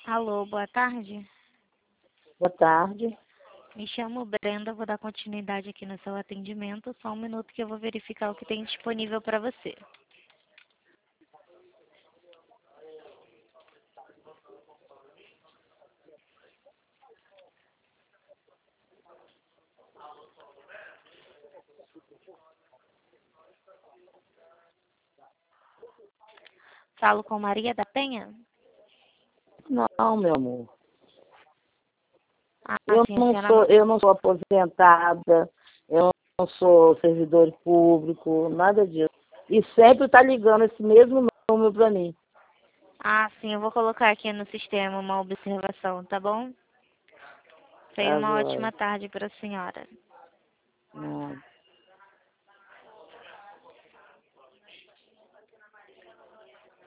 Alô, boa tarde. Boa tarde. Me chamo Brenda, vou dar continuidade aqui no seu atendimento. Só um minuto que eu vou verificar o que tem disponível para você. Falo com Maria da Penha? Não, meu amor. Ah, Eu sim, a não senhora sou, não... eu não sou aposentada, eu não sou servidor público, nada disso. E sempre está ligando esse mesmo número para mim. Ah, sim, eu vou colocar aqui no sistema uma observação, tá bom? Tenha Tá, uma joia. ótima tarde para a senhora. Ah.